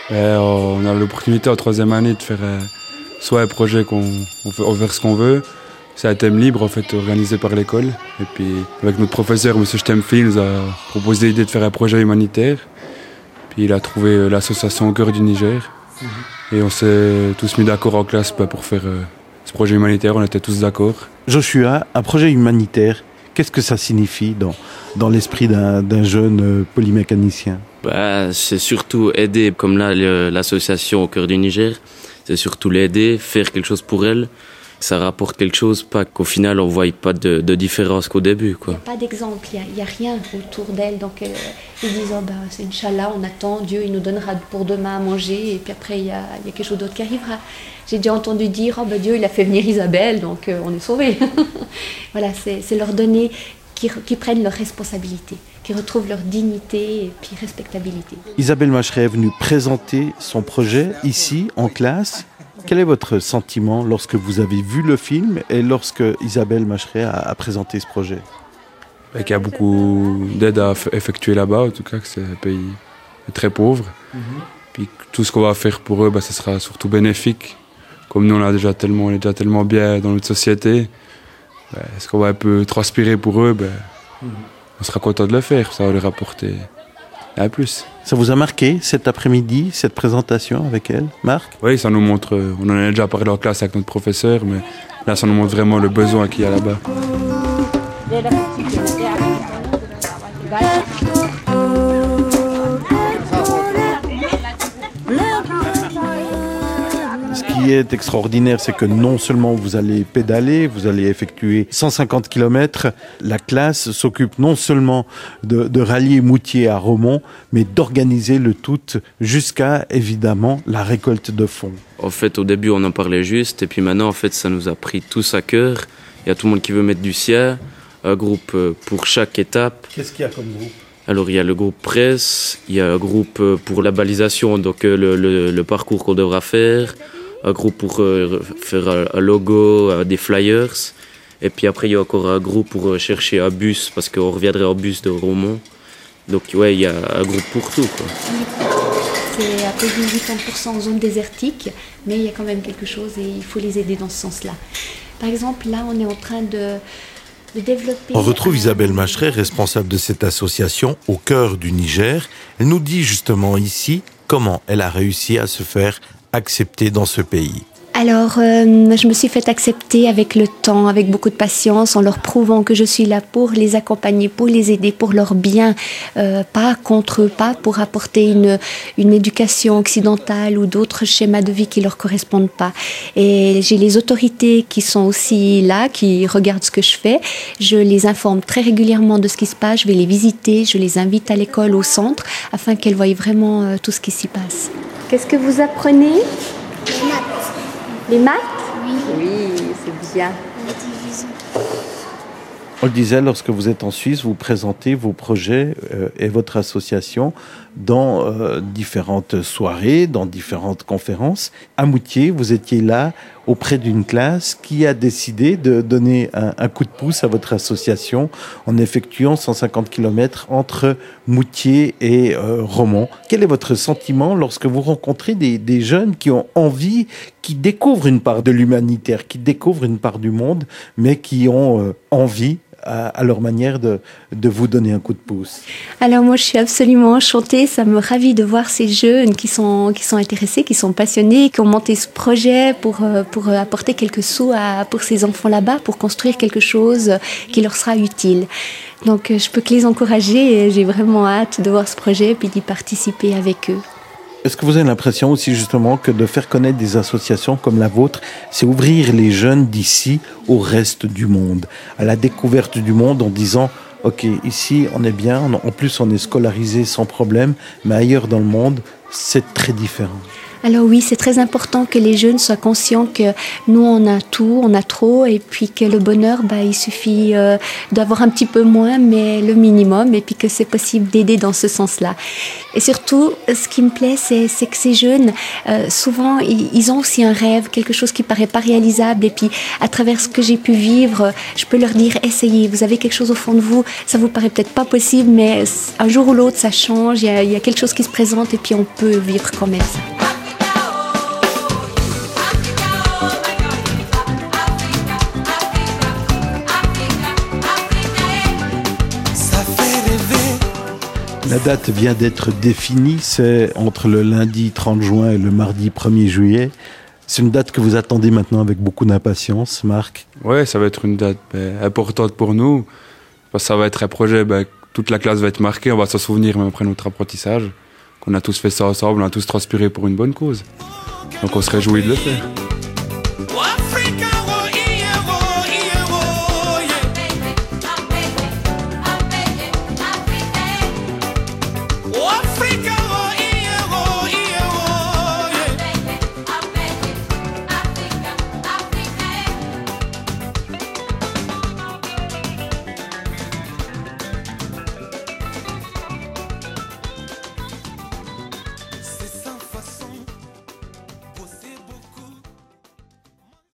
On a l'opportunité en troisième année de faire soit un projet on veut faire ce qu'on veut. C'est un thème libre en fait, organisé par l'école. Et puis avec notre professeur, M. Stemfli, il nous a proposé l'idée de faire un projet humanitaire. Puis il a trouvé l'association Au cœur du Niger. Et on s'est tous mis d'accord en classe pour faire ce projet humanitaire. On était tous d'accord. Joshua, un projet humanitaire, qu'est-ce que ça signifie dans l'esprit d'un jeune polymécanicien ? C'est surtout aider, comme là l'association Au cœur du Niger. C'est surtout l'aider, faire quelque chose pour elle. Ça rapporte quelque chose, pas qu'au final on ne voit pas de différence qu'au début, quoi. Il n'y a pas d'exemple, il n'y a rien autour d'elle. Donc ils disent c'est Inch'Allah, on attend, Dieu il nous donnera pour demain à manger, et puis après il y a quelque chose d'autre qui arrivera. J'ai déjà entendu dire Dieu il a fait venir Isabelle, donc on est sauvés. Voilà, c'est leur donner qui prennent leurs responsabilités, qui retrouvent leur dignité et puis respectabilité. Isabelle Macheret est venue présenter son projet ici en classe. Quel est votre sentiment lorsque vous avez vu le film et lorsque Isabelle Macheret a présenté ce projet ? Il y a beaucoup d'aide à effectuer là-bas, en tout cas, que c'est un pays très pauvre. Puis tout ce qu'on va faire pour eux, ce sera surtout bénéfique. Comme nous, on est déjà tellement bien dans notre société, ce qu'on va un peu transpirer pour eux, on sera content de le faire. Ça va leur apporter un plus. Ça vous a marqué cet après-midi, cette présentation avec elle, Marc ? Oui, ça nous montre, on en a déjà parlé en classe avec notre professeur, mais là ça nous montre vraiment le besoin qu'il y a là-bas. Ce qui est extraordinaire, c'est que non seulement vous allez pédaler, vous allez effectuer 150 km, la classe s'occupe non seulement de rallier Moutier à Romont, mais d'organiser le tout jusqu'à, évidemment, la récolte de fonds. En fait, au début, on en parlait juste, et puis maintenant, en fait, ça nous a pris tous à cœur. Il y a tout le monde qui veut mettre du sien, un groupe pour chaque étape. Qu'est-ce qu'il y a comme groupe ? Alors, il y a le groupe presse, il y a un groupe pour la balisation, donc le parcours qu'on devra faire, un groupe pour faire un logo, des flyers, et puis après, il y a encore un groupe pour chercher un bus, parce qu'on reviendrait en bus de Romont. Donc, ouais, il y a un groupe pour tout, quoi. C'est à peu près 80% en zone désertique, mais il y a quand même quelque chose et il faut les aider dans ce sens-là. Par exemple, là, on est en train de développer... On retrouve Isabelle Macheret, responsable de cette association Au cœur du Niger. Elle nous dit justement ici comment elle a réussi à se faire accepter dans ce pays. Alors, je me suis fait accepter avec le temps, avec beaucoup de patience, en leur prouvant que je suis là pour les accompagner, pour les aider, pour leur bien, pas contre eux, pas pour apporter une éducation occidentale ou d'autres schémas de vie qui leur correspondent pas. Et j'ai les autorités qui sont aussi là, qui regardent ce que je fais. Je les informe très régulièrement de ce qui se passe, je vais les visiter, je les invite à l'école, au centre, afin qu'elles voient vraiment tout ce qui s'y passe. Qu'est-ce que vous apprenez ? Les maths. Les maths ? Oui. Oui, c'est bien. La division. On le disait, lorsque vous êtes en Suisse, vous présentez vos projets et votre association dans différentes soirées, dans différentes conférences. À Moutier, vous étiez là auprès d'une classe qui a décidé de donner un coup de pouce à votre association en effectuant 150 km entre Moutier et Romont. Quel est votre sentiment lorsque vous rencontrez des jeunes qui ont envie, qui découvrent une part de l'humanitaire, qui découvrent une part du monde, mais qui ont envie à leur manière de vous donner un coup de pouce? Alors moi je suis absolument enchantée, ça me ravit de voir ces jeunes qui sont intéressés, qui sont passionnés, qui ont monté ce projet pour apporter quelques sous pour ces enfants là-bas, pour construire quelque chose qui leur sera utile. Donc je peux que les encourager et j'ai vraiment hâte de voir ce projet et d'y participer avec eux. Est-ce que vous avez l'impression aussi justement que de faire connaître des associations comme la vôtre, c'est ouvrir les jeunes d'ici au reste du monde, à la découverte du monde en disant « Ok, ici on est bien, en plus on est scolarisé sans problème, mais ailleurs dans le monde, c'est très différent ». Alors oui, c'est très important que les jeunes soient conscients que nous, on a tout, on a trop, et puis que le bonheur, il suffit d'avoir un petit peu moins, mais le minimum, et puis que c'est possible d'aider dans ce sens-là. Et surtout, ce qui me plaît, c'est que ces jeunes, souvent, ils ont aussi un rêve, quelque chose qui paraît pas réalisable, et puis à travers ce que j'ai pu vivre, je peux leur dire, essayez, vous avez quelque chose au fond de vous, ça vous paraît peut-être pas possible, mais un jour ou l'autre, ça change, il y a quelque chose qui se présente, et puis on peut vivre quand même ça. La date vient d'être définie, c'est entre le lundi 30 juin et le mardi 1er juillet. C'est une date que vous attendez maintenant avec beaucoup d'impatience, Marc? Ouais, ça va être une date importante pour nous, parce que ça va être un projet, toute la classe va être marquée, on va s'en souvenir même après notre apprentissage, qu'on a tous fait ça ensemble, on a tous transpiré pour une bonne cause. Donc on se réjouit de le faire.